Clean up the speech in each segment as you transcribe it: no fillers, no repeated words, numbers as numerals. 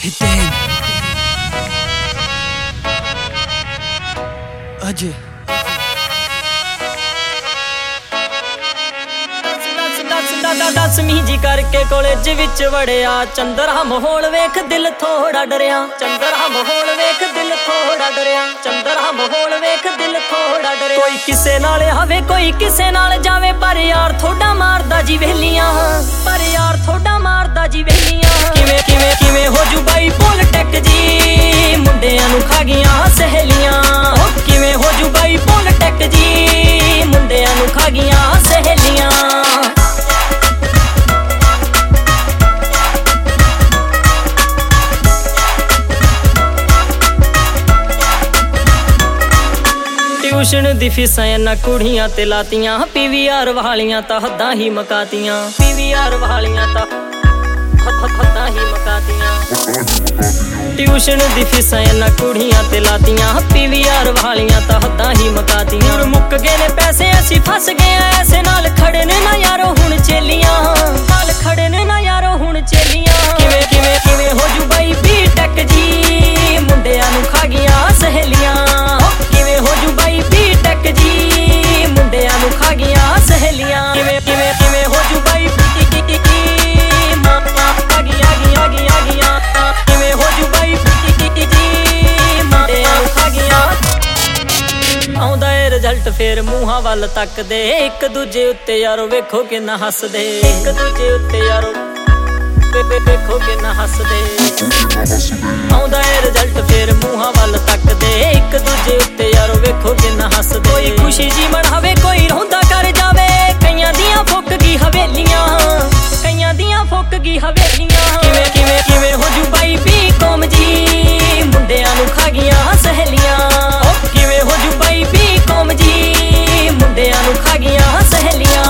Hiten Ajay ਦਸਵੀਂ ਜੀ ਕਰਕੇ ਕਾਲਜ ਵਿੱਚ ਵੜਿਆ ਚੰਦਰਾ ਮਾਹੌਲ ਵੇਖ ਦਿਲ ਥੋੜਾ ਡਰਿਆ ਚੰਦਰਾ ਮਾਹੌਲ ਵੇਖ ਦਿਲ ਥੋੜਾ ਡਰਿਆ ਚੰਦਰਾ ਮਾਹੌਲ ਵੇਖ ਦਿਲ ਥੋੜਾ ਡਰਿਆ ਕੋਈ ਕਿਸੇ ਨਾਲ ਆਵੇ ਕੋਈ ਕਿਸੇ ਨਾਲ ਜਾਵੇ ਪਰ ਯਾਰ ਥੋੜਾ ਮਾਰਦਾ ਜੀ ਵੇਲੀਆਂ ਪਰ ਯਾਰ ਥੋੜਾ ਮਾਰਦਾ ਜੀ ਵੇਲੀਆਂ ਕਿਵੇਂ ਕਿਵੇਂ ਕਿਵੇਂ ਹੋ ਜੂ ਬਾਈ ਪੋਲਟੈਕ ਜੀ ਮੁੰਡਿਆਂ ਨੂੰ ਖਾ ਗਈਆਂ ਸਹੇਲੀਆਂ ਕਿਵੇਂ ਹੋ ਜੂ ਬਾਈ ਪੋਲਟੈਕ ਜੀ ਮੁੰਡਿਆਂ ਨੂੰ ਖਾ ਗਈਆਂ ਸਹੇਲੀਆਂ ਟਿਊਸ਼ਨ ਦੀ ਫੀਸਾਂ ਇਹਨਾਂ ਕੁੜੀਆਂ ਤੇ ਲਾਤੀਆਂ ਪੀਵੀਆਰ ਵਾਲੀਆਂ ਤਾਂ ਹੱਦਾਂ ਹੀ ਮਕਾਤੀਆਂ ਪੀਵੀਆਰ ਵਾਲੀਆਂ ਤਾਂ ਹੱਦਾਂ ਹੀ ਮਕਾਤੀਆਂ ਟਿਊਸ਼ਨ ਦੀ ਫੀਸਾਂ ਇਹਨਾਂ ਕੁੜੀਆਂ ਤੇ ਲਾਤੀਆਂ ਪੀਵੀਆਰ ਵਾਲੀਆਂ ਤਾਂ ਹੱਦਾਂ ਹੀ ਮਕਾਤੀਆਂ ਹੁਣ ਮੁੱਕ ਗਏ ਨੇ ਪੈਸੇ ਅਸੀਂ ਫਸ ਗਏ ਐਸੇ ਨਾਲ ਖੜੇ ਨੇ ਨਾ ਯਾਰੋ ਹੁਣ ਚੇਲੀਆਂ ਨਾਲ ਖੜੇ ਨੇ ਨਾ ਯਾਰੋ ਹੁਣ ਚੇਲੀਆਂ ਕਿਵੇਂ ਕਿਵੇਂ ਕਿਵੇਂ ਹੋ ਜੂ ਬਾਈ ਬੀਟੈਕ ਜੀ ਮੁੰਡਿਆਂ ਨੂੰ ਖਾ ਗਈਆਂ ਸਹੇਲੀਆਂ ਕਿਵੇਂ ਹੋ ਜੂ ਬਾਈ ਬੀਟੈਕ ਜੀ ਮੁੰਡਿਆਂ ਨੂੰ ਖਾ ਗਈਆਂ ਸਹੇਲੀਆਂ ਕਿਵੇਂ ਕਿਵੇਂ ਕਿਵੇਂ ਹੋ ਜੂ ਬਾਈ ਕਿਵੇਂ ਹੋ ਜੂ ਬਾਈ ਜੀ ਮੁੰਡਿਆਂ ਨੂੰ ਖਾ ਗਈਆਂ ਆਉਂਦਾ ਏ ਰਿਜ਼ਲਟ ਫੇਰ ਮੂੰਹਾਂ ਵੱਲ ਤੱਕਦੇ ਇੱਕ ਦੂਜੇ ਉੱਤੇ ਯਾਰੋ ਵੇਖੋ ਕਿੰਨਾ ਹੱਸਦੇ ਇੱਕ ਦੂਜੇ ਉੱਤੇ ਯਾਰੋ ਵੇਖੋ ਕਿੰਨਾ ਹੱਸਦੇ ਆਉਂਦਾ ਏ ਰਿਜ਼ਲਟ ਫੇਰ ਮੂੰਹਾਂ ਵੱਲ ਤੱਕਦੇ ਇੱਕ ਦੂਜੇ ਉੱਤੇ ਯਾਰੋ ਵੇਖੋ ਕਿੰਨਾ ਹੱਸਦੇ ਕੋਈ ਖੁਸ਼ੀ ਜੀ ਮਨਾਵੇ ਕੋਈ ਰੋਂਦਾ ਕਰ ਜਾਵੇ ਕਈਆਂ ਦੀਆਂ ਫੁੱਕ ਗਈ ਹਵੇਲੀਆਂ ਕਈਆਂ ਦੀਆਂ ਫੁੱਕ ਗਈ ਹਵੇਲੀਆਂ ਕਿਵੇਂ ਕਿਵੇਂ ਕਿਵੇਂ ਹੋ ਜੂ ਬਾਈ ਬੀਕੌਮ ਜੀ ਮੁੰਡਿਆਂ ਨੂੰ ਖਾ ਗਈਆਂ ਸਹੇਲੀਆਂ ਕਿਵੇਂ ਹੋ ਜੂ ਬਾਈ ਬੀਕੌਮ ਜੀ ਮੁੰਡਿਆਂ ਨੂੰ ਖਾ ਗਈਆਂ ਸਹੇਲੀਆਂ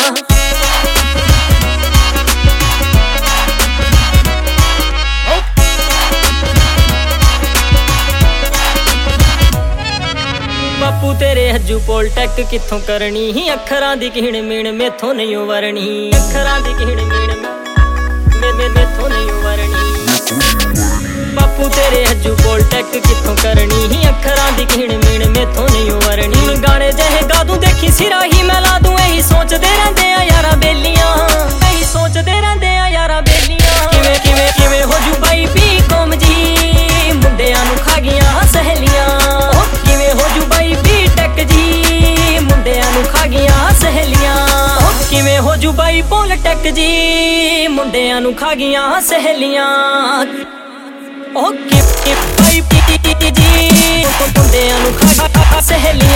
ਬਾਪੂ ਤੇਰੇ ਹੱਜੂ ਪੋਲਟੈਕ ਕਿੱਥੋਂ ਕਰਨੀ ਹੀ ਅੱਖਰਾਂ ਦੀ ਕਿਹਣ ਮੀਣ ਮੇਥੋਂ ਨਹੀਂ ਵਰਣੀ ਅੱਖਰਾਂ ਦੀ ਕਿਹਣ ਮੀਣ ਮੇਥੋਂ ਨਹੀਂ ਵਰਣੀ ਬਾਪੂ ਤੇਰੇ ਹੱਜੂ ਪੋਲਟੈਕ ਕਿੱਥੋਂ ਕਰਨੀ ਹੀ ਅੱਖਰਾਂ ਦੀ ਕਿਹਣ ਮੀਣ ਮੇਥੋਂ ਨਹੀਂ ਵਰਣੀ ਗਾਣੇ ਜਿਹੇ ਗਾ ਦੂੰ ਦੇਖੀ ਸਿਰਾ ਹੀ ਮੈਂ ਲਾ ਦੂੰ ਇਹੀ ਸੋਚਦੇ ਰਹਿੰਦੇ ਆ ਯਾਰਾਂ ਬੇਲੀਆਂ ਇਹੀ ਸੋਚਦੇ ਰਹਿੰਦੇ ਆ ਯਾਰਾਂ ਬੇਲੀਆਂ ਕਿਵੇਂ ਕਿਵੇਂ ਕਿਵੇਂ ਹੋ ਜੂ ਬਾਈ ਬੀਕੌਮ ਜੀ ਮੁੰਡਿਆਂ ਨੂੰ ਖਾ ਗਈਆਂ ਸਹੇਲੀਆਂ ਕਿਵੇਂ ਹੋ ਜੂ ਬਾਈ ਬੀਟੈਕ ਜੀ ਮੁੰਡਿਆਂ ਨੂੰ ਖਾ ਗਈਆਂ ਸਹੇਲੀਆਂ ਕਿਵੇਂ ਹੋ ਜੂ ਬਾਈ ਪੋਲਟੈਕ ਜੀ ਮੁੰਡਿਆਂ ਨੂੰ ਖਾ ਗਈਆਂ ਸਹੇਲੀਆਂ ਓ ਕਿ ਬਾਈ ਜੀ ਮੁੰਡਿਆਂ ਨੂੰ ਖਾ ਸਹੇਲੀਆਂ